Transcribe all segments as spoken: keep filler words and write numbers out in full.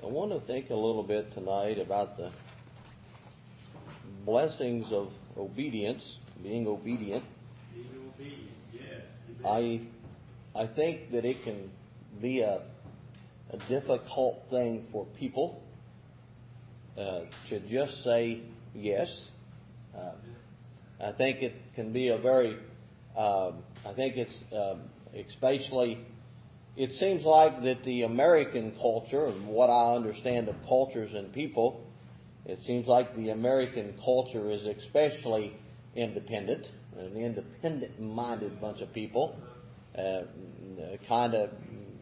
I want to think a little bit tonight about the blessings of obedience, being obedient. Being obedient, yes. I I think that it can be a, a difficult thing for people uh, to just say yes. Uh, I think it can be a very, uh, I think it's um, especially, it seems like that the American culture, and what I understand of cultures and people, it seems like the American culture is especially independent, an independent-minded bunch of people. Uh, kind of,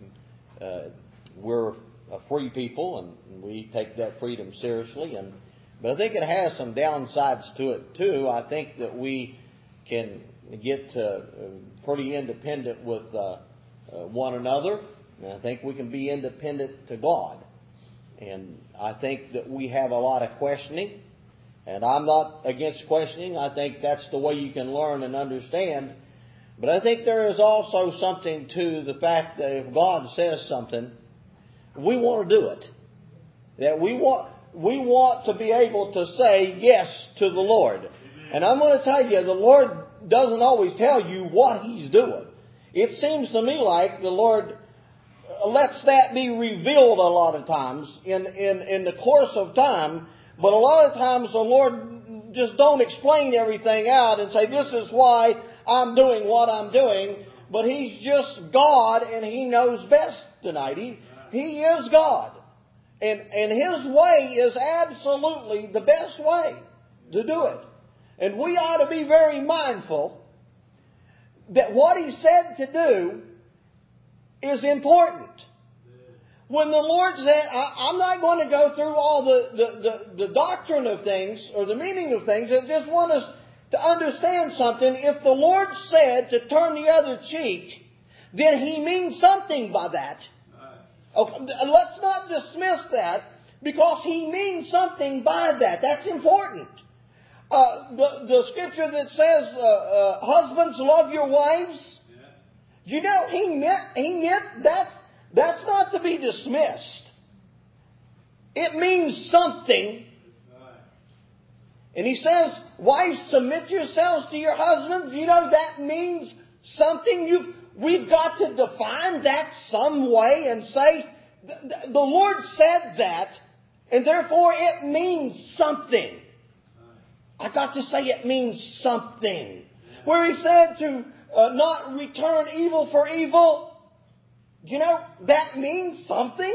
uh, we're a free people, and we take that freedom seriously. And but I think it has some downsides to it too. I think that we can get uh, pretty independent with uh, uh, one another, and I think we can be independent to God. And I think that we have a lot of questioning, and I'm not against questioning. I think that's the way you can learn and understand. But I think there is also something to the fact that if God says something, we want to do it. That we want we want to be able to say yes to the Lord. And I'm going to tell you, the Lord doesn't always tell you what He's doing. It seems to me like the Lord lets that be revealed a lot of times in, in, in the course of time. But a lot of times the Lord just don't explain everything out and say, this is why I'm doing what I'm doing. But He's just God, and He knows best tonight. He, he is God. And, and His way is absolutely the best way to do it. And we ought to be very mindful that what He said to do is important. When the Lord said, I, I'm not going to go through all the, the, the, the doctrine of things or the meaning of things. I just want us to understand something. If the Lord said to turn the other cheek, then He means something by that. Okay, let's not dismiss that, because He means something by that. That's important. Uh, the, the scripture that says, uh, uh, husbands, love your wives. Yeah. You know, He meant, He meant that's, that's not to be dismissed. It means something. And He says, wives, submit yourselves to your husbands. You know, that means something. You've, we've got to define that some way and say, the, the Lord said that, and therefore it means something. I've got to say it means something. Where He said to uh, not return evil for evil, you know, that means something.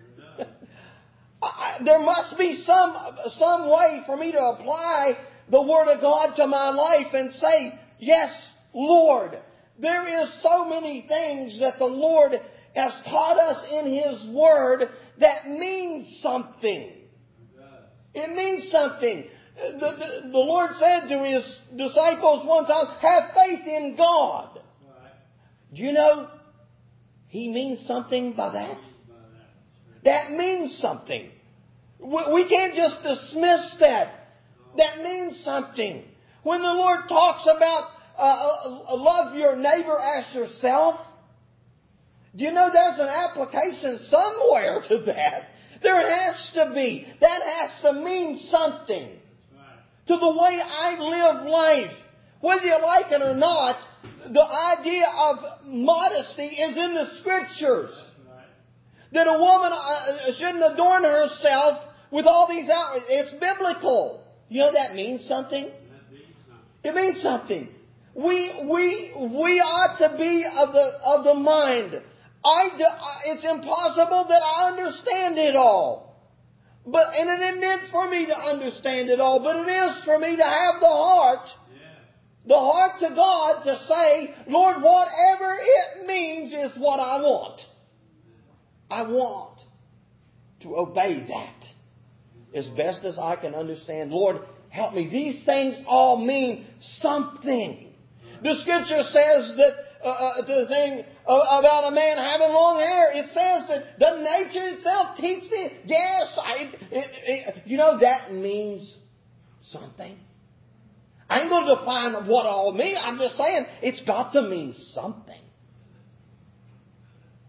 I, there must be some some way for me to apply the Word of God to my life and say, yes, Lord. There is so many things that the Lord has taught us in His Word that means something. It means something. The, the, the Lord said to His disciples one time, have faith in God. Do you know He means something by that? That means something. We can't just dismiss that. That means something. When the Lord talks about uh, love your neighbor as yourself, do you know there's an application somewhere to that? There has to be. That has to mean something to the way I live life. Whether you like it or not, the idea of modesty is in the Scriptures. That a woman shouldn't adorn herself with all these out. It's biblical. You know that means something? It means something. We we we ought to be of the of the mind. I it's impossible that I understand it all. But and it isn't meant for me to understand it all, but it is for me to have the heart, yeah. the heart to God to say, Lord, whatever it means is what I want. I want to obey that as best as I can understand. Lord, help me. These things all mean something. The Scripture says that uh, uh, the thing about a man having long hair, it says that the nature itself teaches it. Yes, I, it, it, you know, that means something. I ain't going to define what all means. I'm just saying it's got to mean something.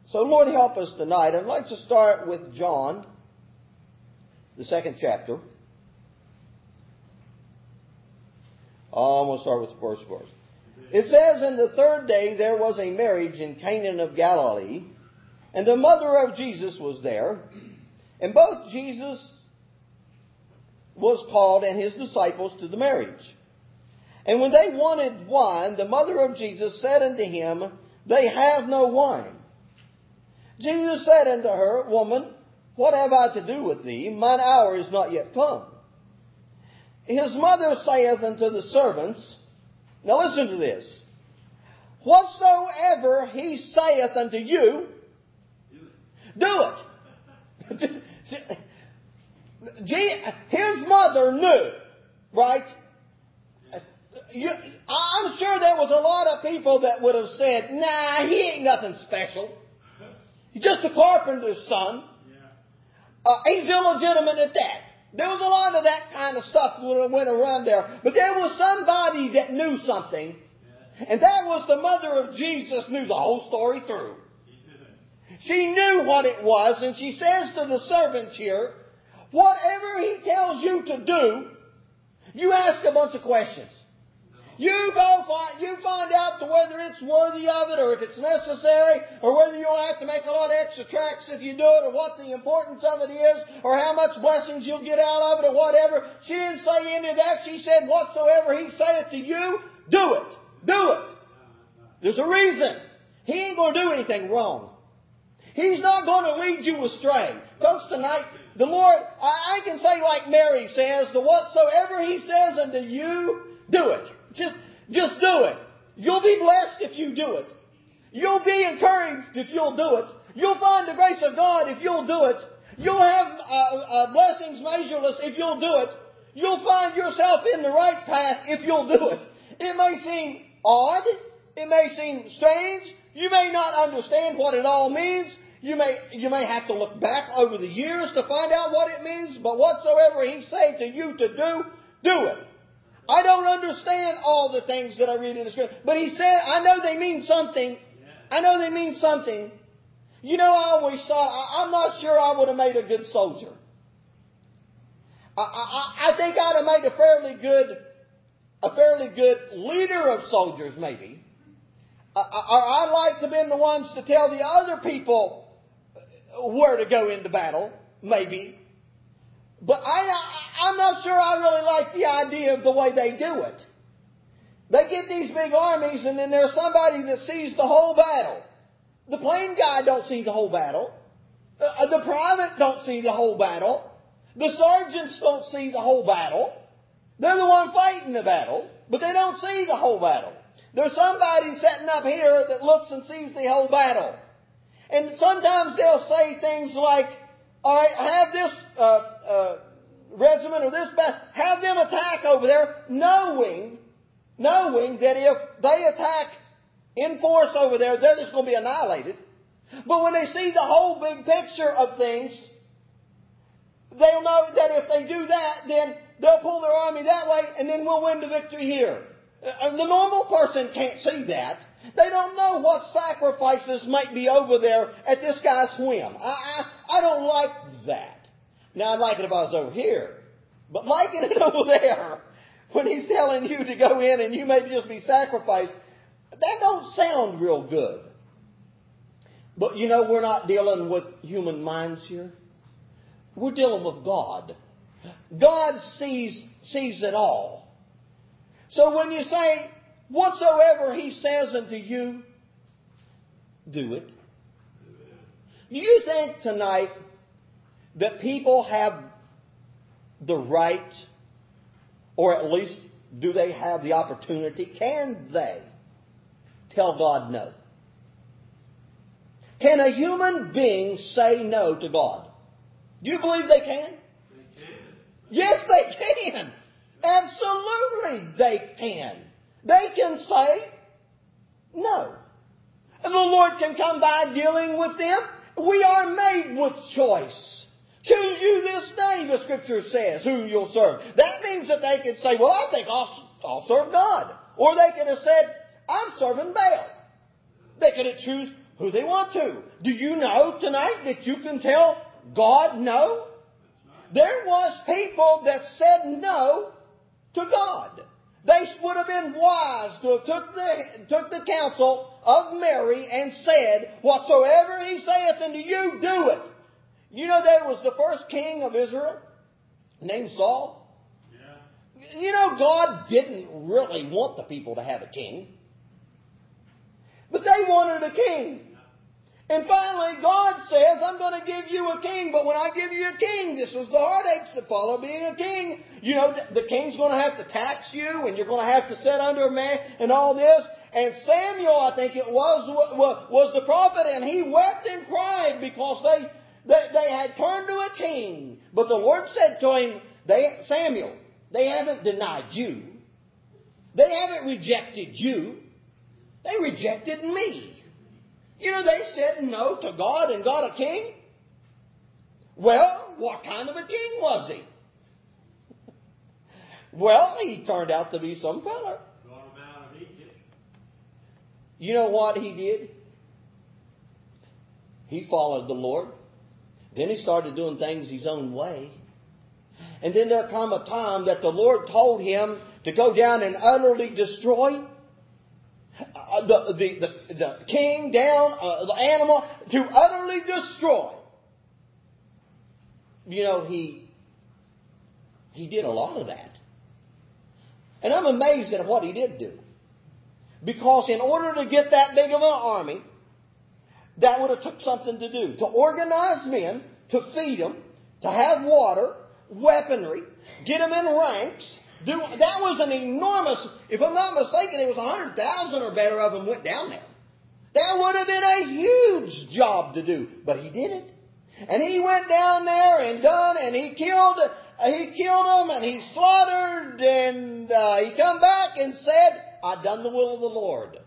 So Lord help us tonight. I'd like to start with John, the second chapter. Oh, I'm going to start with the first verse. It says, "In the third day there was a marriage in Cana of Galilee, and the mother of Jesus was there. And both Jesus was called and his disciples to the marriage. And when they wanted wine, the mother of Jesus said unto him, They have no wine. Jesus said unto her, Woman, what have I to do with thee? Mine hour is not yet come. His mother saith unto the servants," now listen to this, "Whatsoever he saith unto you, do it." His mother knew, right? You, I'm sure there was a lot of people that would have said, "Nah, he ain't nothing special. He's just a carpenter's son. Uh, he's illegitimate at that." There was a lot of that kind of stuff that went around there. But there was somebody that knew something. And that was the mother of Jesus, knew the whole story through. She knew what it was. And she says to the servants here, whatever he tells you to do, you ask a bunch of questions. You go find, you find out to whether it's worthy of it or if it's necessary or whether you'll have to make a lot of extra tracks if you do it or what the importance of it is or how much blessings you'll get out of it or whatever. She didn't say any of that. She said, whatsoever he saith to you, do it. Do it. There's a reason. He ain't going to do anything wrong. He's not going to lead you astray. Folks, tonight, the Lord, I, I can say like Mary says, the whatsoever he says unto you, do it. Just, just do it. You'll be blessed if you do it. You'll be encouraged if you'll do it. You'll find the grace of God if you'll do it. You'll have uh, uh, blessings measureless if you'll do it. You'll find yourself in the right path if you'll do it. It may seem odd. It may seem strange. You may not understand what it all means. You may, you may have to look back over the years to find out what it means. But whatsoever he say to you to do, do it. I don't understand all the things that I read in the Scripture. But he said, I know they mean something. I know they mean something. You know, I always thought, I, I'm not sure I would have made a good soldier. I, I, I think I'd have made a fairly good, a fairly good leader of soldiers, maybe. I, I, I'd like to have been the ones to tell the other people where to go into battle, maybe. But I, I, I'm not sure I really like the idea of the way they do it. They get these big armies and then there's somebody that sees the whole battle. The plain guy don't see the whole battle. Uh, the private don't see the whole battle. The sergeants don't see the whole battle. They're the one fighting the battle, but they don't see the whole battle. There's somebody sitting up here that looks and sees the whole battle. And sometimes they'll say things like, all right, have this uh, uh, regiment or this battle, have them attack over there, knowing, knowing that if they attack in force over there, they're just going to be annihilated. But when they see the whole big picture of things, they'll know that if they do that, then they'll pull their army that way, and then we'll win the victory here. Uh, the normal person can't see that. They don't know what sacrifices might be over there at this guy's whim. I, I, I don't like that. Now, I'd like it if I was over here. But liking it over there, when he's telling you to go in and you may just be sacrificed, that don't sound real good. But, you know, we're not dealing with human minds here. We're dealing with God. God sees, sees it all. So when you say, whatsoever he says unto you, do it. Do you think tonight that people have the right, or at least do they have the opportunity, can they tell God no? Can a human being say no to God? Do you believe they can? They can. Yes, they can. Absolutely they can. They can say no. And the Lord can come by dealing with them. We are made with choice. Choose you this day, the Scripture says, who you'll serve. That means that they could say, well, I think I'll, I'll serve God. Or they could have said, I'm serving Baal. They could have choose who they want to. Do you know tonight that you can tell God no? There was people that said no to God. They would have been wise to have took the, took the counsel of Mary and said, whatsoever He saith unto you, do it. You know, there was the first king of Israel named Saul. Yeah. You know, God didn't really want the people to have a king. But they wanted a king. And finally, God says, I'm going to give you a king. But when I give you a king, this is the heartaches that follow being a king. You know, the king's going to have to tax you, and you're going to have to sit under a man and all this. And Samuel, I think it was, was the prophet, and he wept and cried because they, they, they had turned to a king. But the Lord said to him, they, Samuel, they haven't denied you. They haven't rejected you. They rejected me. You know, they said no to God and got a king. Well, what kind of a king was he? Well, he turned out to be some fella. Brought him out of Egypt. You know what he did? He followed the Lord. Then he started doing things his own way. And then there come a time that the Lord told him to go down and utterly destroy Uh, the, the, the, the king down, uh, the animal, to utterly destroy. You know, he, he did a lot of that. And I'm amazed at what he did do. Because in order to get that big of an army, that would have took something to do. To organize men, to feed them, to have water, weaponry, get them in ranks. Do, that was an enormous, if I'm not mistaken, it was one hundred thousand or better of them went down there. That would have been a huge job to do. But he did it. And he went down there and done, and he killed, uh, he killed them, and he slaughtered, and uh, he come back and said, I done the will of the Lord.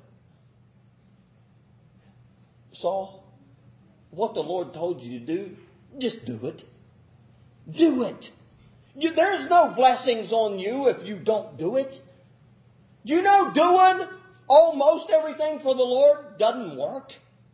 Saul, what the Lord told you to do, just do it. Do it. You, there's no blessings on you if you don't do it. You know, doing almost everything for the Lord doesn't work.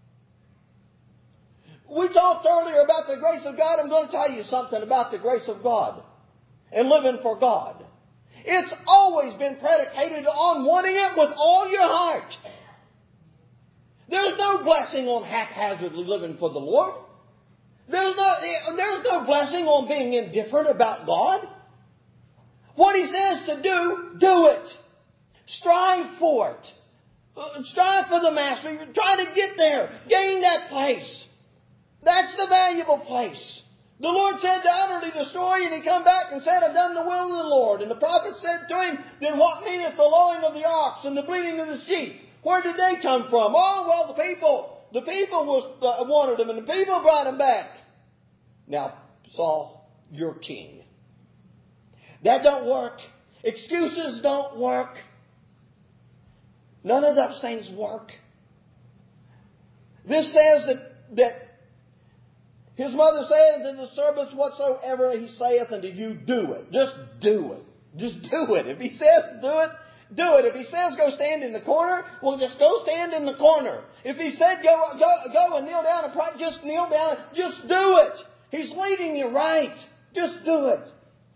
We talked earlier about the grace of God. I'm going to tell you something about the grace of God and living for God. It's always been predicated on wanting it with all your heart. There's no blessing on haphazardly living for the Lord. There's no, there's no blessing on being indifferent about God. What He says to do, do it. Strive for it. Strive for the Master. Try to get there. Gain that place. That's the valuable place. The Lord said to utterly destroy, and He come back and said, I've done the will of the Lord. And the prophet said to him, then what meaneth the lowing of the ox and the bleating of the sheep? Where did they come from? Oh, well, the people... The people was, uh, wanted him, and the people brought him back. Now, Saul, you're king. That don't work. Excuses don't work. None of those things work. This says that, that his mother saith unto the servants, whatsoever he saith unto you, do it. Just do it. Just do it. If he says do it, do it. If he says go stand in the corner, well, just go stand in the corner. If he said go go go and kneel down and pray, just kneel down. Just do it. He's leading you right. Just do it.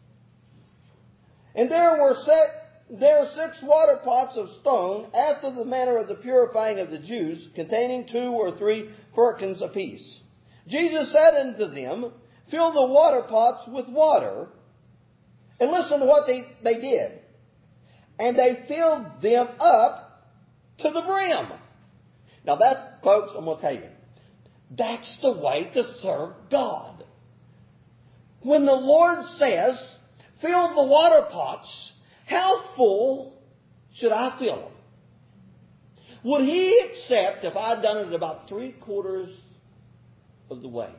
And there were set there were six water pots of stone, after the manner of the purifying of the Jews, containing two or three firkins apiece. Jesus said unto them, fill the water pots with water. And listen to what they, they did. And they filled them up to the brim. Now that, folks, I'm going to tell you, that's the way to serve God. When the Lord says, fill the water pots, how full should I fill them? Would He accept if I'd done it about three quarters of the way?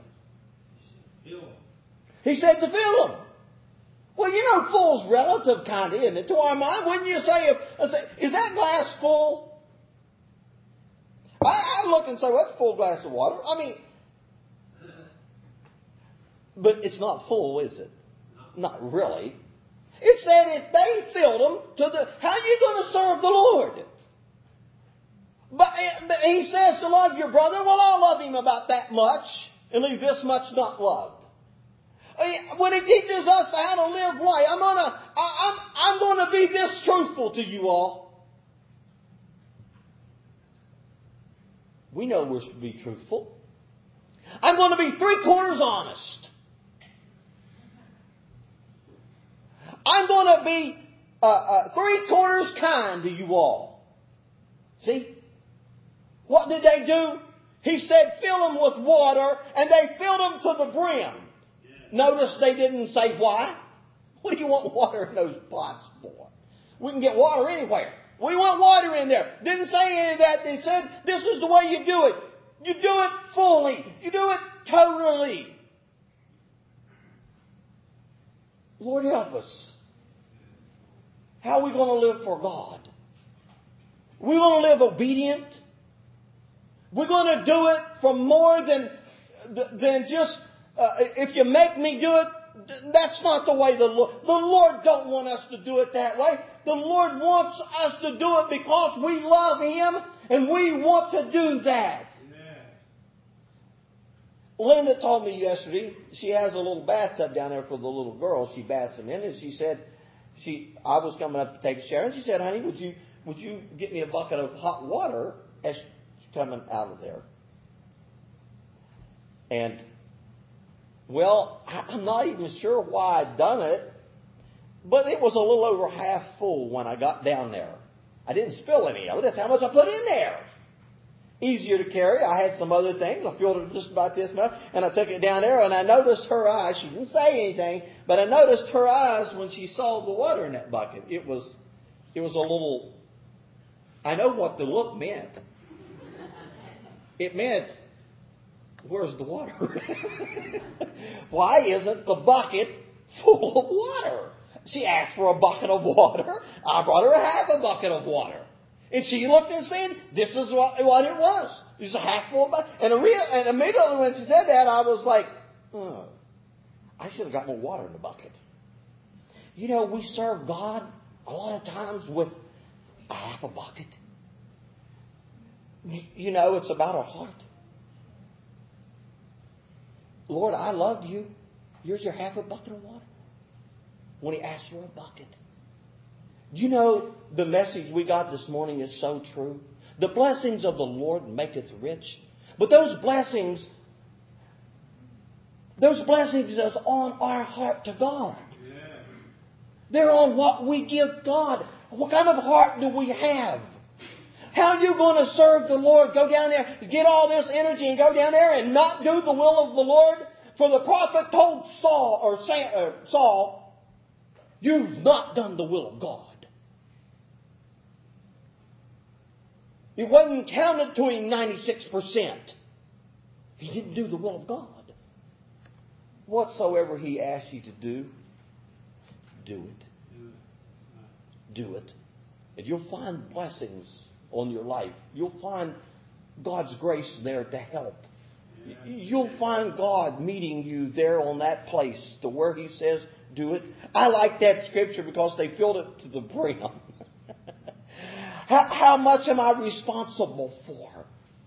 He said to fill them. Well, you know, full's relative kind of, isn't it? To our mind, wouldn't you say, if, say, is that glass full? I, I look and say, well, that's a full glass of water. I mean, but it's not full, is it? Not really. It said if they filled them to the, how are you going to serve the Lord? But he says to love your brother. Well, I'll love him about that much and leave this much not loved. When he teaches us how to live right, I'm gonna, I'm, I'm gonna be this truthful to you all. We know we're to be truthful. I'm going to be three quarters honest. I'm going to be uh, uh, three quarters kind to you all. See? What did they do? He said, fill them with water, and they filled them to the brim. Yeah. Notice they didn't say why. What do you want water in those pots for? We can get water anywhere. We want water in there. Didn't say any of that. They said, this is the way you do it. You do it fully. You do it totally. Lord, help us. How are we going to live for God? We're going to live obedient. We're going to do it for more than, than just, uh, if you make me do it, that's not the way the Lord, the Lord don't want us to do it that way. The Lord wants us to do it because we love Him and we want to do that. Amen. Linda told me yesterday, she has a little bathtub down there for the little girls. She bats them in, and she said, she, I was coming up to take a shower, and she said, honey, would you, would you get me a bucket of hot water as she's coming out of there? And, well, I'm not even sure why I'd done it, but it was a little over half full when I got down there. I didn't spill any of it. That's how much I put in there. Easier to carry. I had some other things. I filled it just about this much, and I took it down there, and I noticed her eyes. She didn't say anything, but I noticed her eyes when she saw the water in that bucket. It was, it was a little, I know what the look meant. It meant, where's the water? Why isn't the bucket full of water? She asked for a bucket of water. I brought her a half a bucket of water. And she looked and said, this is what, what it was. It was a half full bucket. And, and immediately when she said that, I was like, oh, I should have got more water in the bucket. You know, we serve God a lot of times with a half a bucket. You know, it's about our heart. Lord, I love you. Here's your half a bucket of water. When He asked for a bucket. You know, the message we got this morning is so true. The blessings of the Lord maketh rich. But those blessings, those blessings is on our heart to God. Yeah. They're on what we give God. What kind of heart do we have? How are you going to serve the Lord? Go down there, get all this energy and go down there and not do the will of the Lord? For the prophet told Saul, or Sam, uh, Saul, you've not done the will of God. It wasn't counted to him ninety-six percent. He didn't do the will of God. Whatsoever He asks you to do, do it. Do it. And you'll find blessings on your life. You'll find God's grace there to help. You'll find God meeting you there on that place to where He says, do it. I like that scripture because they filled it to the brim. How, how much am I responsible for?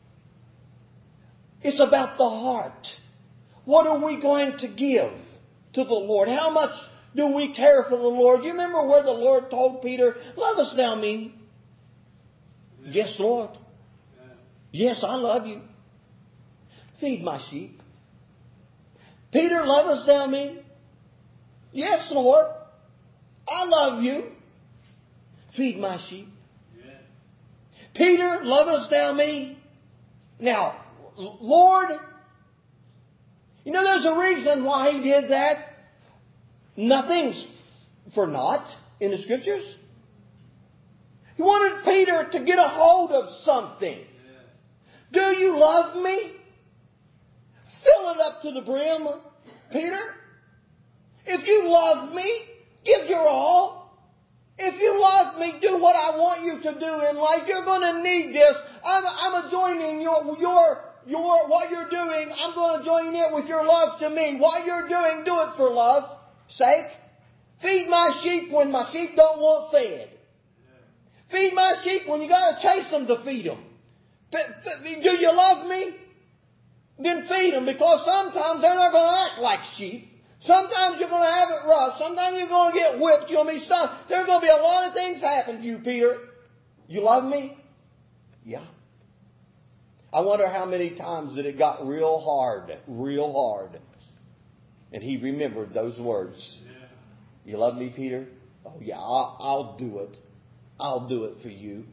It's about the heart. What are we going to give to the Lord? How much do we care for the Lord? You remember where the Lord told Peter, lovest thou me? Yes, Lord. Yes, I love you. Feed my sheep. Peter, lovest thou me? Yes, Lord. I love you. Feed my sheep. Peter, lovest thou me? Now, Lord, you know there's a reason why He did that. Nothing's for naught in the Scriptures. He wanted Peter to get a hold of something. Do you love me? Fill it up to the brim, Peter. If you love me, give your all. If you love me, do what I want you to do in life. You're going to need this. I'm, I'm joining your, your, your, what you're doing. I'm going to join it with your love to me. What you're doing, do it for love's sake. Feed my sheep when my sheep don't want fed. Feed my sheep when you got to chase them to feed them. Do you love me? Then feed them, because sometimes they're not going to act like sheep. Sometimes you're going to have it rough. Sometimes you're going to get whipped. You're going to be stung. There's going to be a lot of things happen to you, Peter. You love me? Yeah. I wonder how many times that it got real hard, real hard. And he remembered those words. You love me, Peter? Oh, yeah, I'll, I'll do it. I'll do it for you.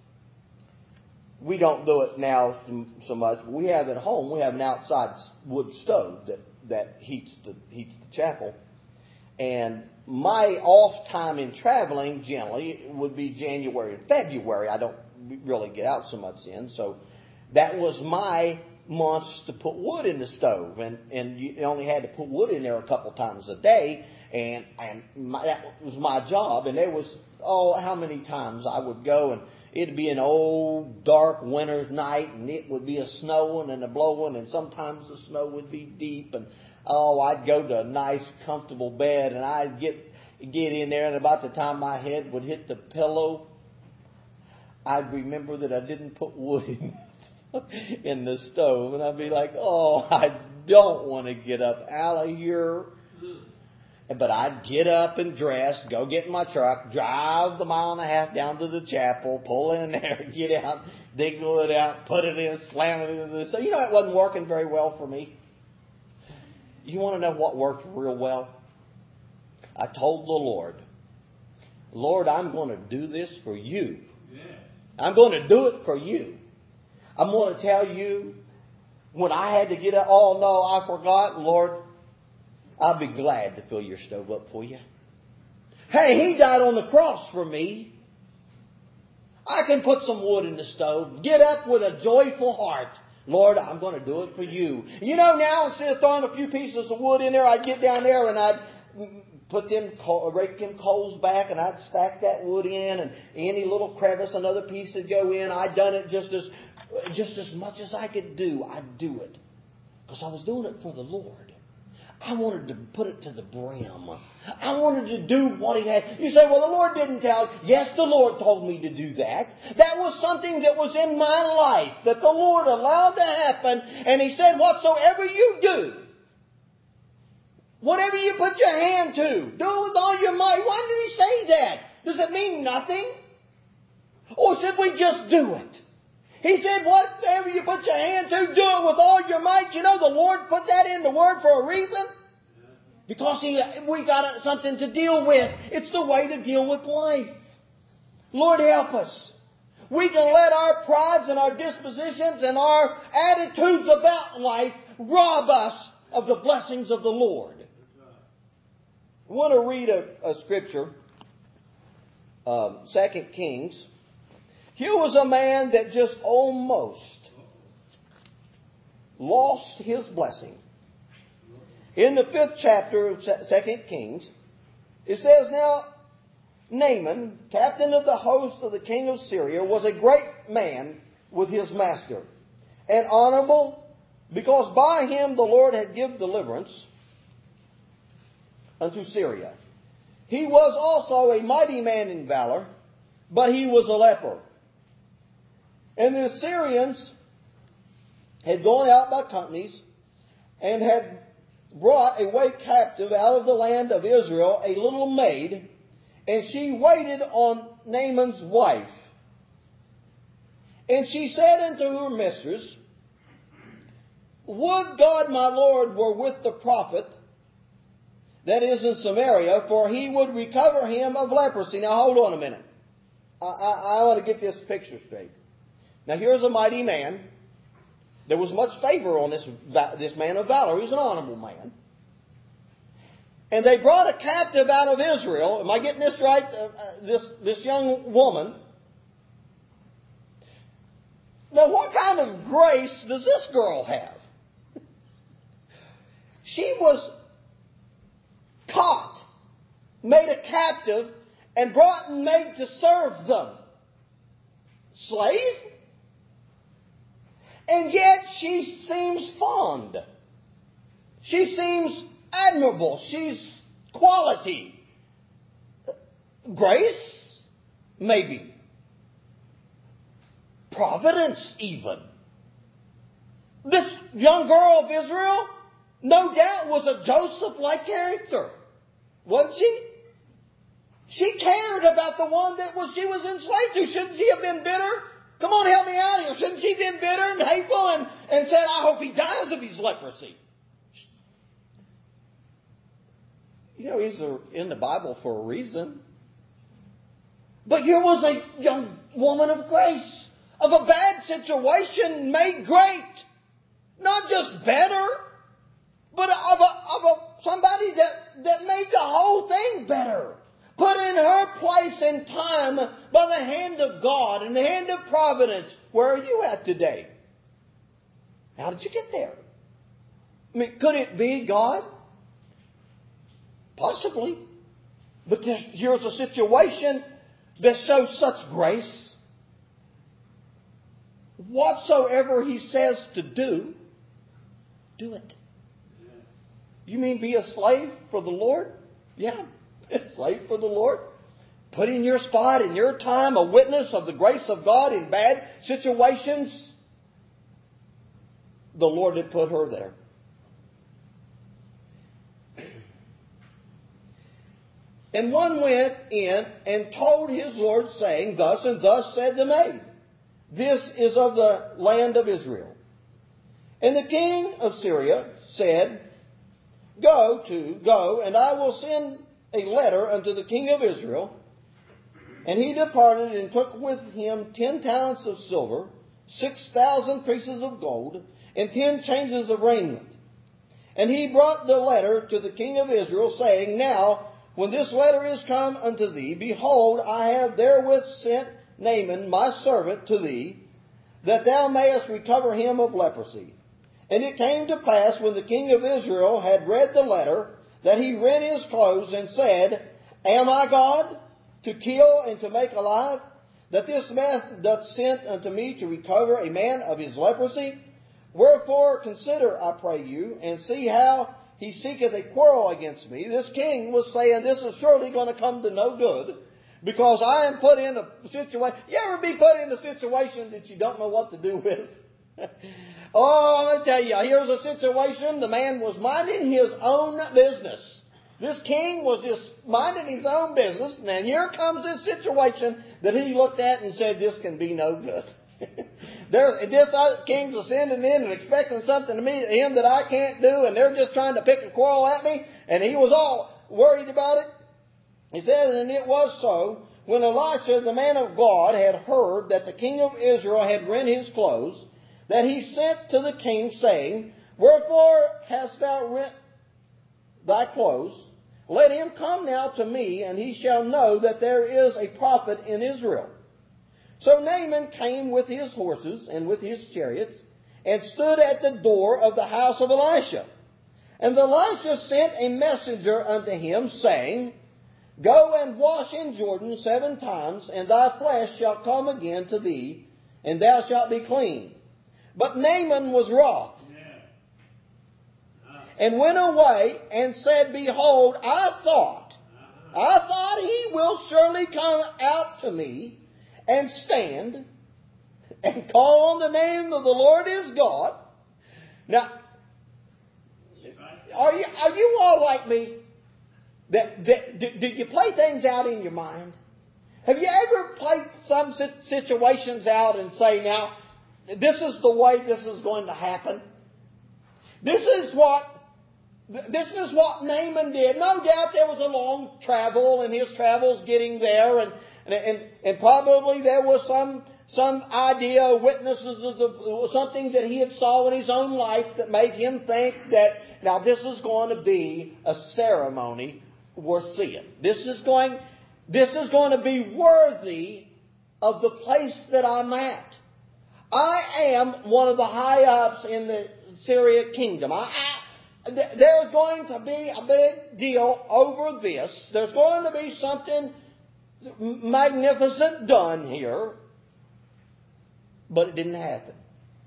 We don't do it now so much. We have at home, we have an outside wood stove that, that heats the heats the chapel. And my off time in traveling generally would be January and February. I don't really get out so much then. So that was my months to put wood in the stove. And, and you only had to put wood in there a couple times a day. And, and my, that was my job. And there was, oh, how many times I would go, and it'd be an old dark winter's night, and it would be a snowing and a blowing, and sometimes the snow would be deep. And oh, I'd go to a nice, comfortable bed, and I'd get get in there, and about the time my head would hit the pillow, I'd remember that I didn't put wood in, in the stove, and I'd be like, oh, I don't want to get up out of here. But I'd get up and dress, go get in my truck, drive the mile and a half down to the chapel, pull in there, get out, dig the wood out, put it in, slam it into the... So, you know, it wasn't working very well for me. You want to know what worked real well? I told the Lord, Lord, I'm going to do this for you. Yeah. I'm going to do it for you. I'm going to tell you, when I had to get up, oh no, I forgot, Lord, I'll be glad to fill your stove up for you. Hey, He died on the cross for me. I can put some wood in the stove. Get up with a joyful heart. Lord, I'm going to do it for you. You know, now instead of throwing a few pieces of wood in there, I'd get down there and I'd put them, rake them coals back, and I'd stack that wood in, and any little crevice, another piece would go in. I'd done it just as, just as much as I could do. I'd do it. Because I was doing it for the Lord. I wanted to put it to the brim. I wanted to do what He had. You say, well, the Lord didn't tell. Yes, the Lord told me to do that. That was something that was in my life that the Lord allowed to happen. And He said, whatsoever you do, whatever you put your hand to, do it with all your might. Why did He say that? Does it mean nothing? Or should we just do it? He said, whatever you put your hand to, do it with all your might. You know, the Lord put that in the Word for a reason. Because he, we got something to deal with. It's the way to deal with life. Lord, help us. We can let our prides and our dispositions and our attitudes about life rob us of the blessings of the Lord. I want to read a, a scripture, um, Second Kings. Here was a man that just almost lost his blessing. In the fifth chapter of Second Kings, it says, now Naaman, captain of the host of the king of Syria, was a great man with his master, and honorable, because by him the Lord had given deliverance unto Syria. He was also a mighty man in valor, but he was a leper. And the Assyrians had gone out by companies and had brought away captive out of the land of Israel a little maid, and she waited on Naaman's wife. And she said unto her mistress, would God my Lord were with the prophet that is in Samaria, for he would recover him of leprosy. Now hold on a minute. I, I, I want to get this picture straight. Now here's a mighty man. There was much favor on this, this man of valor. He was an honorable man. And they brought a captive out of Israel. Am I getting this right? Uh, uh, this, this young woman. Now what kind of grace does this girl have? She was caught, made a captive, and brought and made to serve them. Slave? And yet she seems fond. She seems admirable. She's quality. Grace? Maybe. providence even. This young girl of Israel, no doubt, was a Joseph-like character. Wasn't she? She cared about the one that was she was enslaved to. Shouldn't she have been bitter? Come on, help me out here. Shouldn't she have been bitter and hateful and, and said, I hope he dies of his leprosy? You know, he's in the Bible for a reason. But here was a young woman of grace, of a bad situation made great. Not just better, but of a, of a somebody that, that made the whole thing better. Put in her place and time by the hand of God and the hand of providence. Where are you at today? How did you get there? I mean, could it be God? Possibly. But here's a situation that shows such grace. Whatsoever He says to do, do it. You mean be a slave for the Lord? Yeah. Slave for the Lord. Put in your spot, in your time, a witness of the grace of God in bad situations. The Lord had put her there. And one went in and told his Lord, saying, Thus and thus said the maid, This is of the land of Israel. And the king of Syria said, Go to, go, and I will send a letter unto the king of Israel. And he departed and took with him ten talents of silver, six thousand pieces of gold, and ten changes of raiment. And he brought the letter to the king of Israel, saying, Now, when this letter is come unto thee, behold, I have therewith sent Naaman my servant to thee, that thou mayest recover him of leprosy. And it came to pass, when the king of Israel had read the letter, that he rent his clothes and said, Am I God, to kill and to make alive, that this man doth send unto me to recover a man of his leprosy? Wherefore consider, I pray you, and see how he seeketh a quarrel against me. This king was saying, this is surely going to come to no good, because I am put in a situation. You ever be put in a situation that you don't know what to do with? Oh, I'm going to tell you, here's a situation. The man was minding his own business. This king was just minding his own business. And then here comes this situation that he looked at and said, this can be no good. there, this other king's ascending in and expecting something to me, him that I can't do, and they're just trying to pick a quarrel at me. And he was all worried about it. He says, and it was so, when Elisha, the man of God, had heard that the king of Israel had rent his clothes, that he sent to the king, saying, Wherefore hast thou rent thy clothes? Let him come now to me, and he shall know that there is a prophet in Israel. So Naaman came with his horses and with his chariots, and stood at the door of the house of Elisha. And Elisha sent a messenger unto him, saying, Go and wash in Jordan seven times, and thy flesh shall come again to thee, and thou shalt be clean. But Naaman was wroth, and went away and said, Behold, I thought, I thought he will surely come out to me and stand and call on the name of the Lord his God. Now, are you, are you all like me? That, that, do, do you play things out in your mind? Have you ever played some situations out and say, now, this is the way this is going to happen? This is what This is what Naaman did. No doubt there was a long travel, and his travels getting there, and and and probably there was some some idea, witnesses of the, something that he had saw in his own life that made him think that now this is going to be a ceremony worth seeing. This is going this is going to be worthy of the place that I'm at. I am one of the high ups in the Syria kingdom. I, I There's going to be a big deal over this. There's going to be something magnificent done here. But it didn't happen.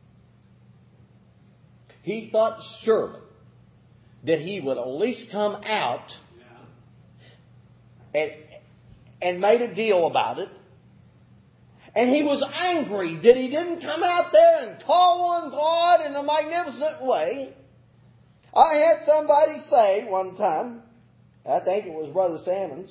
He thought surely that he would at least come out and, and made a deal about it. And he was angry that he didn't come out there and call on God in a magnificent way. I had somebody say one time, I think it was Brother Sammons,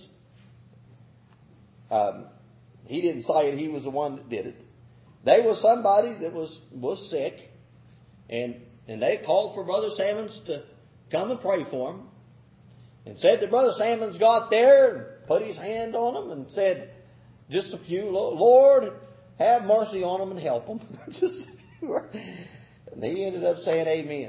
um, he didn't say it, he was the one that did it. There was somebody that was, was sick, and, and they called for Brother Sammons to come and pray for him. And said that Brother Sammons got there and put his hand on him and said, just a few, Lord, have mercy on them and help them. Just, and he ended up saying amen.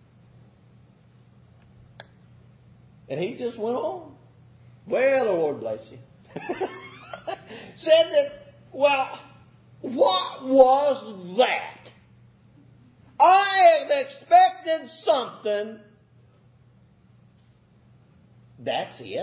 And he just went on. Well, the Lord bless you. Said that, well, what was that? I had expected something. That's it.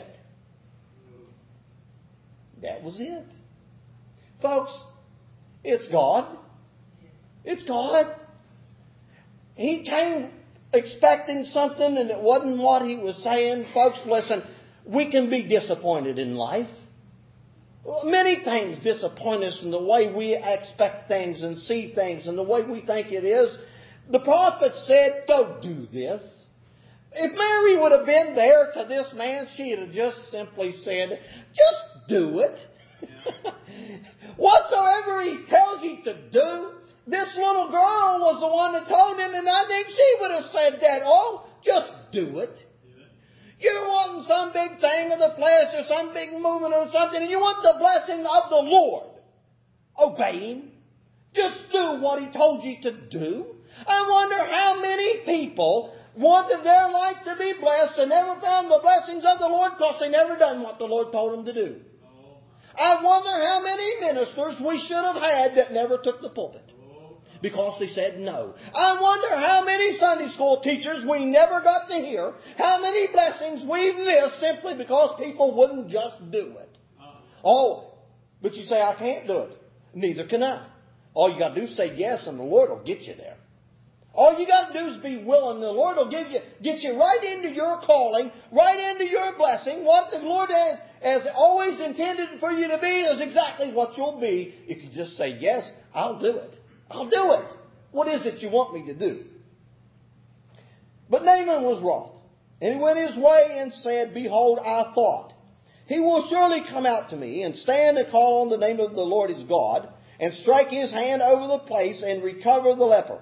That was it. Folks, it's God. It's God. He came expecting something and it wasn't what he was saying. Folks, listen, we can be disappointed in life. Many things disappoint us in the way we expect things and see things and the way we think it is. The prophet said, don't do this. If Mary would have been there to this man, she'd have just simply said, just do it. Whatsoever he tells you to do, this little girl was the one that told him, and I think she would have said that. Oh, just do it. You're wanting some big thing of the flesh or some big movement or something, and you want the blessing of the Lord. Obey Him. Just do what He told you to do. I wonder how many people wanted their life to be blessed and never found the blessings of the Lord because they never done what the Lord told them to do. I wonder how many ministers we should have had that never took the pulpit because they said no. I wonder how many Sunday school teachers we never got to hear, how many blessings we've missed simply because people wouldn't just do it. Oh, but you say, I can't do it. Neither can I. All you got to do is say yes and the Lord will get you there. All you got to do is be willing. The Lord will give you, get you right into your calling, right into your blessing. What the Lord has, has always intended for you to be is exactly what you'll be if you just say, yes, I'll do it. I'll do it. What is it you want me to do? But Naaman was wroth, and he went his way and said, behold, I thought, he will surely come out to me and stand and call on the name of the Lord his God and strike his hand over the place and recover the leper.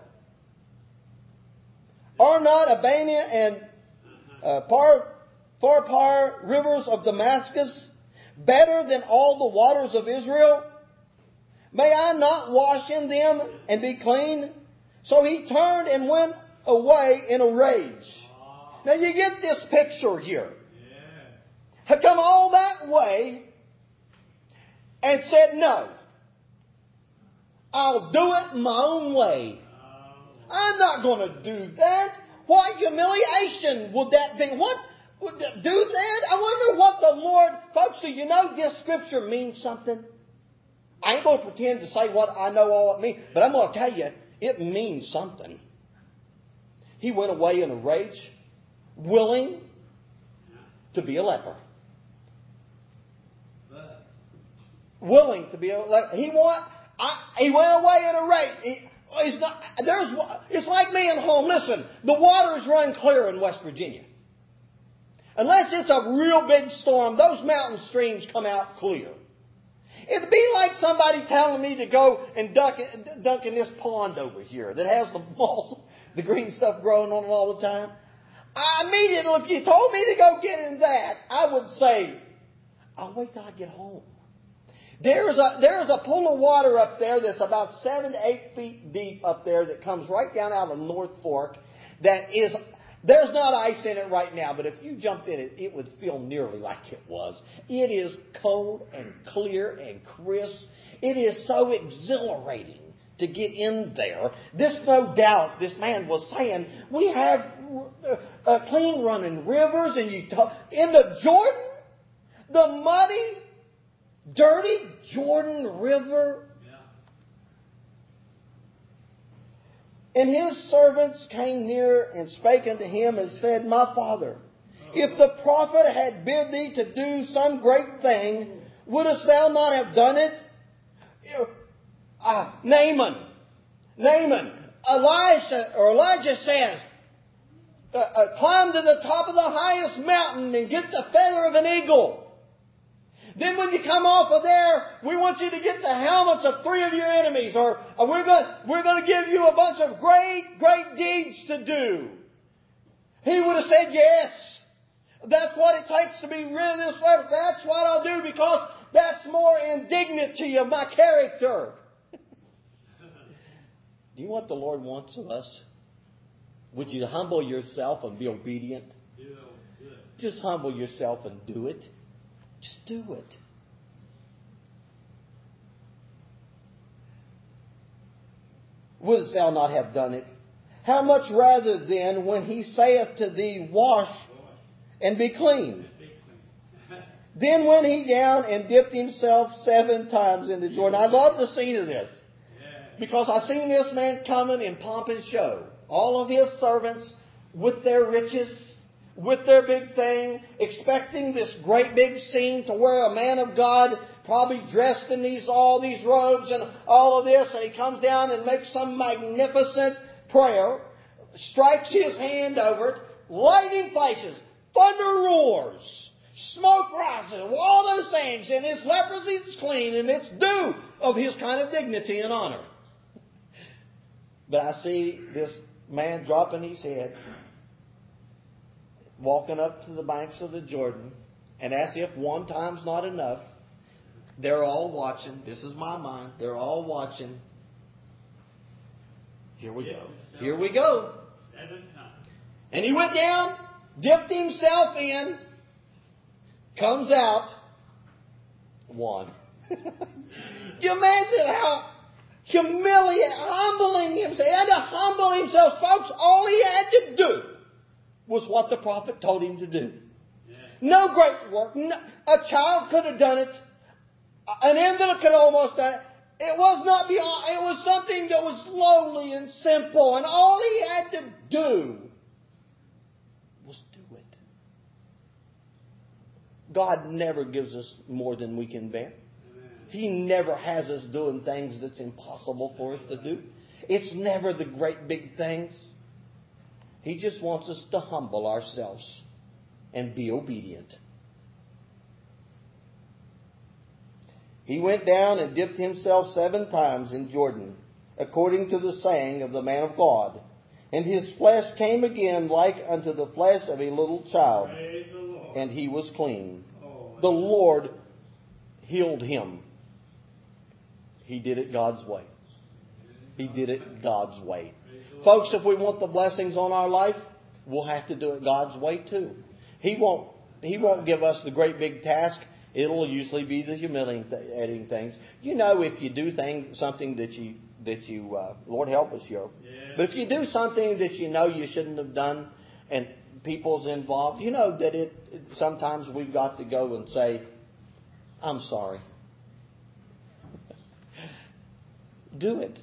Are not Abana and uh, Par, Pharpar rivers of Damascus better than all the waters of Israel? May I not wash in them and be clean? So he turned and went away in a rage. Now you get this picture here. Had come all that way and said, no, I'll do it my own way. I'm not going to do that. What humiliation would that be? What would that do that? I wonder what the Lord... Folks, do you know this scripture means something? I ain't going to pretend to say what I know all it means, but I'm going to tell you, it means something. He went away in a rage, willing to be a leper. Willing to be a leper. He, want, I, he went away in a rage. He, It's, not, there's, it's like me at home. Listen, the waters run clear in West Virginia. Unless it's a real big storm, those mountain streams come out clear. It'd be like somebody telling me to go and dunk, dunk in this pond over here that has the moss, the green stuff growing on it all the time. I immediately, if you told me to go get in that, I would say, I'll wait till I get home. There's a, there's a pool of water up there that's about seven to eight feet deep up there that comes right down out of North Fork. That is, there's not ice in it right now, but if you jumped in it, it would feel nearly like it was. It is cold and clear and crisp. It is so exhilarating to get in there. This, no doubt, this man was saying, we have uh, clean running rivers, and you talk, in the Jordan, the muddy, dirty Jordan River. Yeah. And his servants came near and spake unto him and said, my father, if the prophet had bid thee to do some great thing, wouldest thou not have done it? uh, Naaman. Naaman. Elisha, or Elijah says, uh, uh, climb to the top of the highest mountain and get the feather of an eagle. Then when you come off of there, we want you to get the helmets of three of your enemies. Or, or we're going we're going to give you a bunch of great, great deeds to do. He would have said yes. That's what it takes to be rid of this leper. That's what I'll do because that's more in dignity of my character. Do you know what the Lord wants of us? Would you humble yourself and be obedient? Just humble yourself and do it. Just do it. Wouldst thou not have done it? How much rather then when he saith to thee, wash and be clean? Then went he down and dipped himself seven times in the Jordan. I love the scene of this. Because I seen this man coming in pomp and show. All of his servants with their riches, with their big thing, expecting this great big scene to where a man of God, probably dressed in these all these robes and all of this, and he comes down and makes some magnificent prayer, strikes his hand over it, lightning flashes, thunder roars, smoke rises, all those things, and his leprosy is clean, and it's due of his kind of dignity and honor. But I see this man dropping his head, walking up to the banks of the Jordan, and as if one time's not enough, they're all watching. This is my mind. They're all watching. Here we go. Here we go. And he went down, dipped himself in, comes out, one. Can you imagine how humiliating, humbling himself? He had to humble himself. Folks, all he had to do was what the prophet told him to do. Yeah. No great work. No, a child could have done it. An infant could almost done it. It was not beyond. It was something that was lowly and simple. And all he had to do was do it. God never gives us more than we can bear. He never has us doing things that's impossible for us to do. It's never the great big things. He just wants us to humble ourselves and be obedient. He went down and dipped himself seven times in Jordan, according to the saying of the man of God. And his flesh came again like unto the flesh of a little child. And he was clean. The Lord healed him. He did it God's way. He did it God's way. Folks, if we want the blessings on our life, we'll have to do it God's way too. He won't, He won't give us the great big task. It'll usually be the humiliating things. You know, if you do things, something that you, that you, uh, Lord help us, yo. Yeah. But if you do something that you know you shouldn't have done and people's involved, you know that it, it sometimes we've got to go and say, I'm sorry. Do it.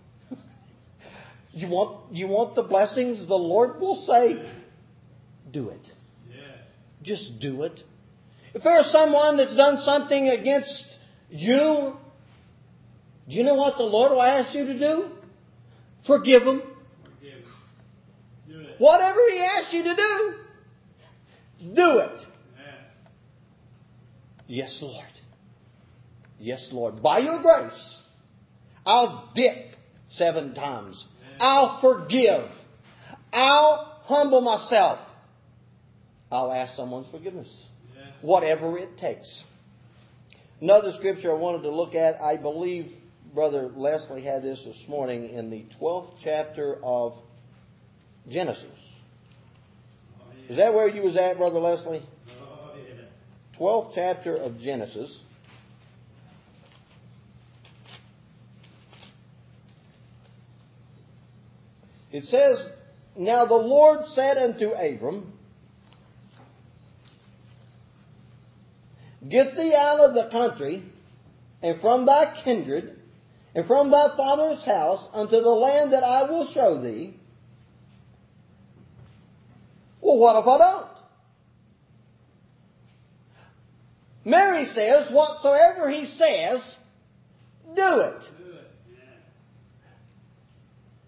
You want you want the blessings, the Lord will say, do it. Just do it. If there's someone that's done something against you, do you know what the Lord will ask you to do? Forgive them. Forgive. Do it. Whatever He asks you to do, do it. Yeah. Yes, Lord. Yes, Lord. By your grace, I'll dip seven times. I'll forgive. I'll humble myself. I'll ask someone's forgiveness. Yeah. Whatever it takes. Another scripture I wanted to look at, I believe Brother Leslie had this this morning in the twelfth chapter of Genesis. Oh, yeah. Is that where you was at, Brother Leslie? Oh, yeah. twelfth chapter of Genesis. It says, Now the Lord said unto Abram, Get thee out of the country, and from thy kindred, and from thy father's house, unto the land that I will show thee. Well, what if I don't? Mary says, whatsoever he says, do it.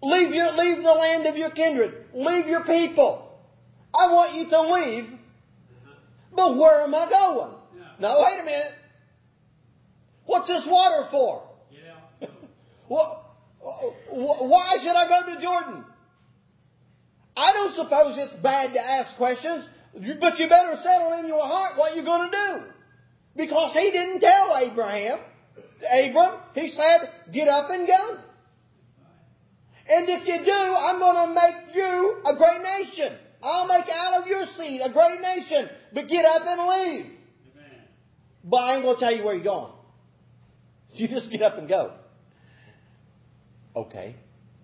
Leave your, leave the land of your kindred. Leave your people. I want you to leave. But where am I going? Now, wait a minute. What's this water for? Yeah. What, why should I go to Jordan? I don't suppose it's bad to ask questions, but you better settle in your heart what you're going to do. Because he didn't tell Abraham, Abram, he said, get up and go. And if you do, I'm going to make you a great nation. I'll make out of your seed a great nation. But get up and leave. Amen. But I ain't going to tell you where you're going. You just get up and go. Okay.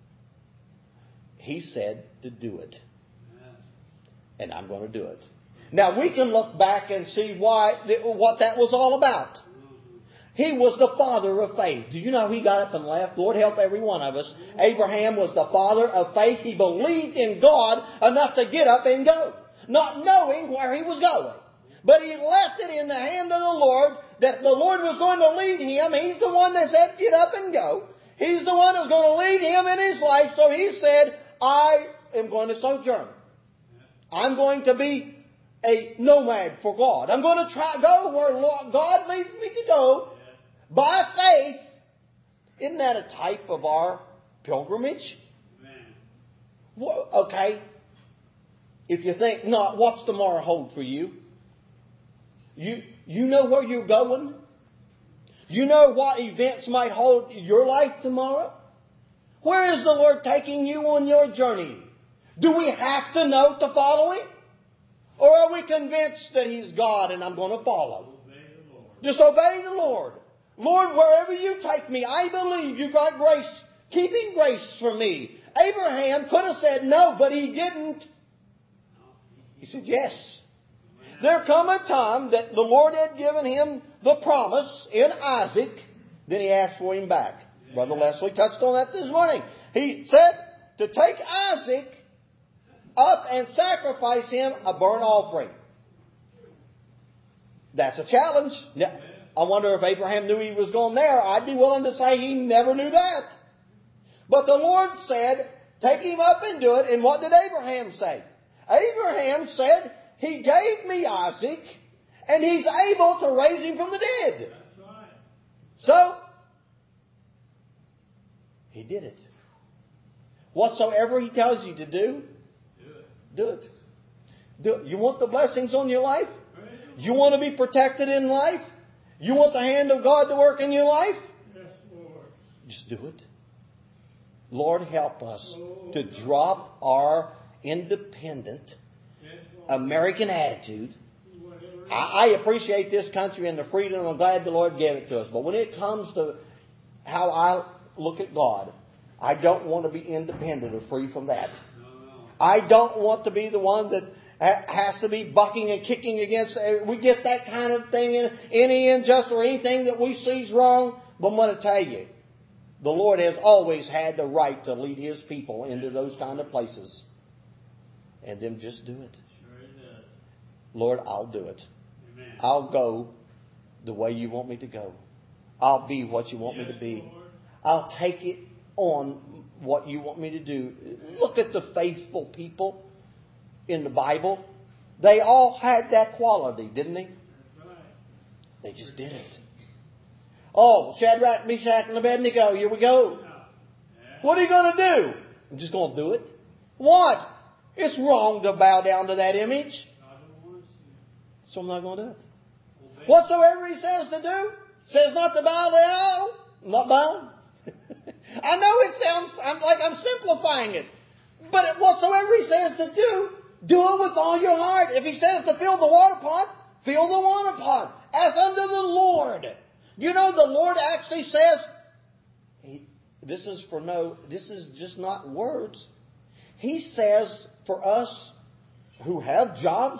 He said to do it. And I'm going to do it. Now we can look back and see why, what that was all about. He was the father of faith. Do you know he got up and left? Lord help every one of us. Abraham was the father of faith. He believed in God enough to get up and go. Not knowing where he was going. But he left it in the hand of the Lord that the Lord was going to lead him. He's the one that said get up and go. He's the one who's going to lead him in his life. So he said, I am going to sojourn. I'm going to be a nomad for God. I'm going to try go where God leads me to go. By faith, isn't that a type of our pilgrimage? Amen. Well, okay. If you think, no, what's tomorrow hold for you? You you know where you're going? You know what events might hold your life tomorrow? Where is the Lord taking you on your journey? Do we have to know to follow Him? Or are we convinced that He's God and I'm going to follow? Obey the Lord. Just obey the Lord. Lord, wherever you take me, I believe you've got grace, keeping grace for me. Abraham could have said no, but he didn't. He said yes. There come a time that the Lord had given him the promise in Isaac. Then he asked for him back. Brother Leslie touched on that this morning. He said to take Isaac up and sacrifice him a burnt offering. That's a challenge. Now, I wonder if Abraham knew he was going there. I'd be willing to say he never knew that. But the Lord said, take him up and do it. And what did Abraham say? Abraham said, he gave me Isaac, and he's able to raise him from the dead. That's right. So, he did it. Whatsoever he tells you to do, Do it. do it. Do it. You want the blessings on your life? You want to be protected in life? You want the hand of God to work in your life? Yes, Lord. Just do it. Lord, help us to drop our independent Yes, Lord. American attitude. Whatever. I, I appreciate this country and the freedom, and I'm glad the Lord gave it to us. But when it comes to how I look at God, I don't want to be independent or free from that. No, no. I don't want to be the one that has to be bucking and kicking against. We get that kind of thing in any injustice or anything that we see is wrong. But I'm going to tell you, the Lord has always had the right to lead His people into those kind of places. And then just do it. Sure it does. Lord, I'll do it. Amen. I'll go the way you want me to go. I'll be what you want me to be. Lord. I'll take it on what you want me to do. Look at the faithful people in the Bible. They all had that quality, didn't they? That's right. They just did it. Oh, Shadrach, Meshach, and Abednego, here we go. Yeah. What are you going to do? I'm just going to do it. What? It's wrong to bow down to that image. God don't want us to. So I'm not going to do it. Obey. Whatsoever He says to do, says not to bow down. I'm not bowing. I know it sounds I'm like I'm simplifying it. But whatsoever He says to do, do it with all your heart. If He says to fill the water pot, fill the water pot. As unto the Lord. You know, the Lord actually says, he, this is for no, this is just not words. He says for us who have jobs,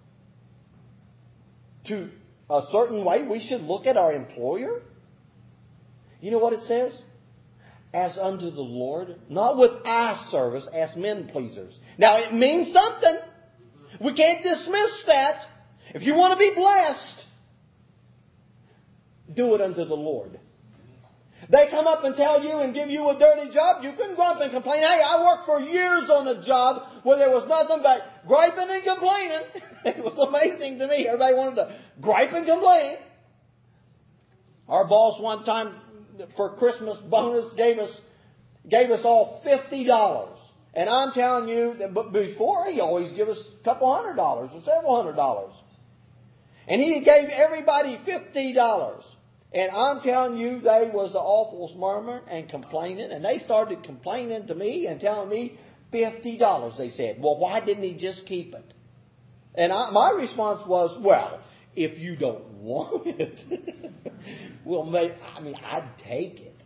to a certain way, we should look at our employer. You know what it says? As unto the Lord, not with eye service, as men pleasers. Now it means something. We can't dismiss that. If you want to be blessed, do it unto the Lord. They come up and tell you and give you a dirty job. You can grump and complain. Hey, I worked for years on a job where there was nothing but griping and complaining. It was amazing to me. Everybody wanted to gripe and complain. Our boss one time for Christmas bonus gave us gave us all fifty dollars. And I'm telling you that but before he always give us a couple hundred dollars or several hundred dollars. And he gave everybody fifty dollars. And I'm telling you, they was the awful murmuring and complaining. And they started complaining to me and telling me fifty dollars, they said. Well, why didn't he just keep it? And I, my response was, well, if you don't want it, well, maybe, I mean, I'd take it.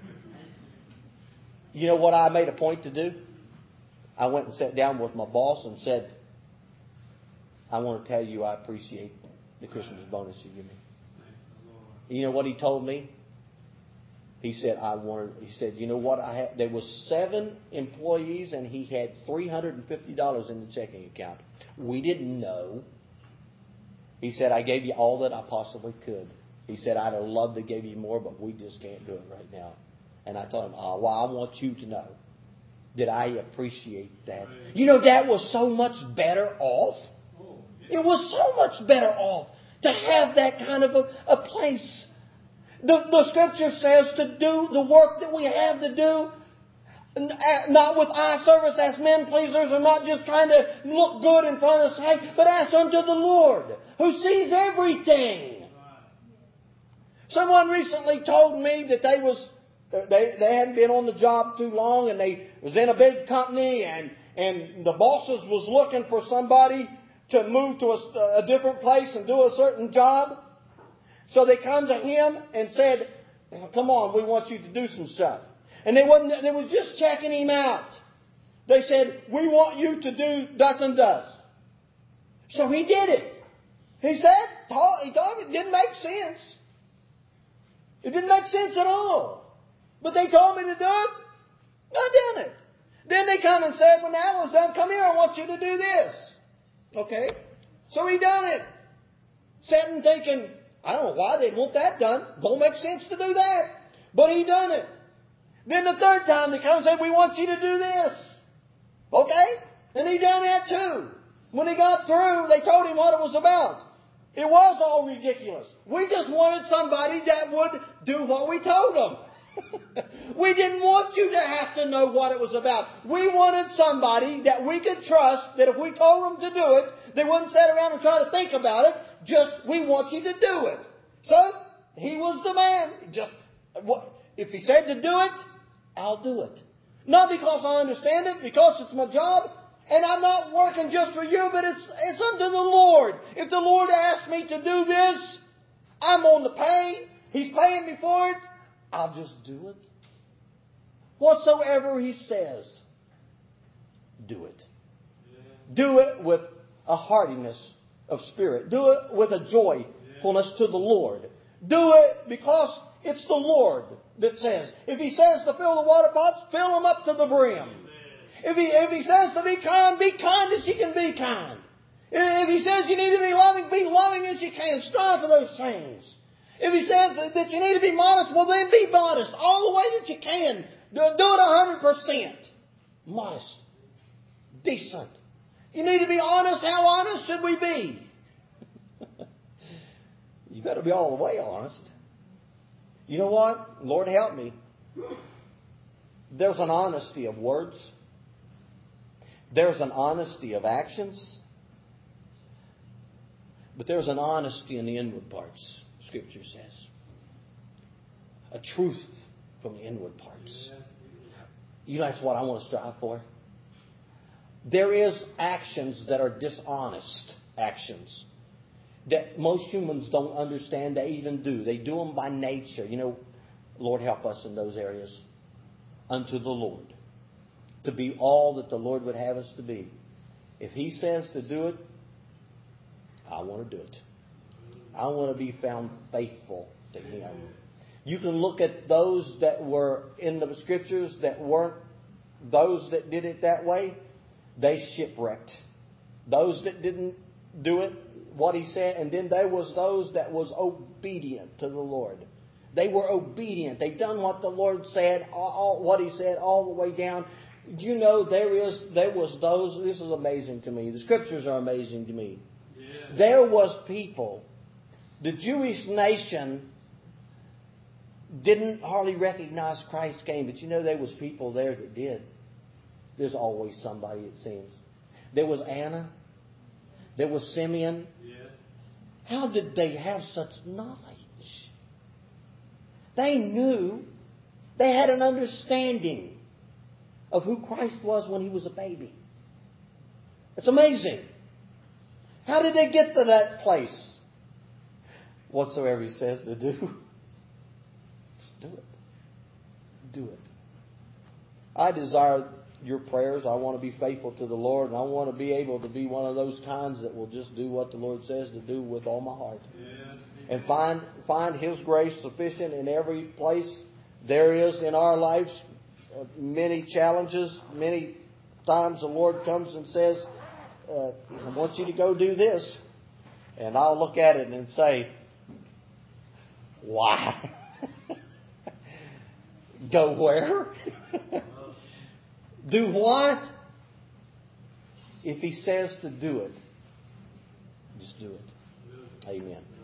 You know what I made a point to do? I went and sat down with my boss and said, I want to tell you I appreciate the Christmas bonus you give me. You know what he told me? He said, I wanted, he said, you know what? I had, there was seven employees and he had three hundred fifty dollars in the checking account. We didn't know. He said, I gave you all that I possibly could. He said, I'd have loved to give you more, but we just can't do it right now. And I told him, oh, well, I want you to know that I appreciate that. You know, that was so much better off. It was so much better off to have that kind of a, a place. The, the Scripture says to do the work that we have to do, not with eye service as men pleasers, or not just trying to look good in front of the sight, but as unto the Lord, who sees everything. Someone recently told me that they was they they hadn't been on the job too long, and they was in a big company, and and the bosses was looking for somebody to move to a, a different place and do a certain job. So they come to him and said, come on, we want you to do some stuff. And they wasn't, they was just checking him out. They said, we want you to do thus and thus. So he did it. He said, he thought it didn't make sense. It didn't make sense at all. But they told me to do it. I done it. Then they come and said, when that was done, come here, I want you to do this. Okay. So he done it. Sitting thinking, I don't know why they'd want that done. Don't make sense to do that. But he done it. Then the third time they come and said, we want you to do this. Okay? And he done that too. When he got through, they told him what it was about. It was all ridiculous. We just wanted somebody that would do what we told them. We didn't want you to have to know what it was about. We wanted somebody that we could trust, that if we told them to do it, they wouldn't sit around and try to think about it. Just, we want you to do it. So, he was the man. Just, if he said to do it, I'll do it. Not because I understand it, because it's my job. And I'm not working just for you, but it's, it's unto the Lord. If the Lord asks me to do this, I'm on the pay. He's paying me for it. I'll just do it. Whatsoever He says, do it. Do it with a heartiness of spirit. Do it with a joyfulness to the Lord. Do it because it's the Lord that says. If He says to fill the water pots, fill them up to the brim. If He, if he says to be kind, be kind as you can be kind. If He says you need to be loving, be loving as you can. Strive for those things. If He says that you need to be modest, well then be modest all the way that you can. Do, do it one hundred percent. Modest. Decent. You need to be honest. How honest should we be? You better be all the way honest. You know what? Lord help me. There's an honesty of words. There's an honesty of actions. But there's an honesty in the inward parts, Scripture says. A truth from the inward parts. You know, that's what I want to strive for. There is actions that are dishonest actions that most humans don't understand they even do. They do them by nature. You know, Lord help us in those areas. Unto the Lord. To be all that the Lord would have us to be. If He says to do it, I want to do it. I want to be found faithful to Him. You can look at those that were in the Scriptures that weren't those that did it that way. They shipwrecked. Those that didn't do it, what He said. And then there was those that was obedient to the Lord. They were obedient. They done what the Lord said, all, all, what He said, all the way down. You know, there is, there was those. This is amazing to me. The Scriptures are amazing to me. Yeah. There was people. The Jewish nation didn't hardly recognize Christ came, but you know there was people there that did. There's always somebody, it seems. There was Anna. There was Simeon. Yeah. How did they have such knowledge? They knew, they had an understanding of who Christ was when He was a baby. It's amazing. How did they get to that place? Whatsoever He says to do, just do it. Do it. I desire your prayers. I want to be faithful to the Lord, and I want to be able to be one of those kinds that will just do what the Lord says to do with all my heart. Yeah. And find find His grace sufficient in every place there is in our lives. Uh, many challenges, many times the Lord comes and says, uh, I want you to go do this. And I'll look at it and say, why? Go where? Do what? If He says to do it, just do it. Amen.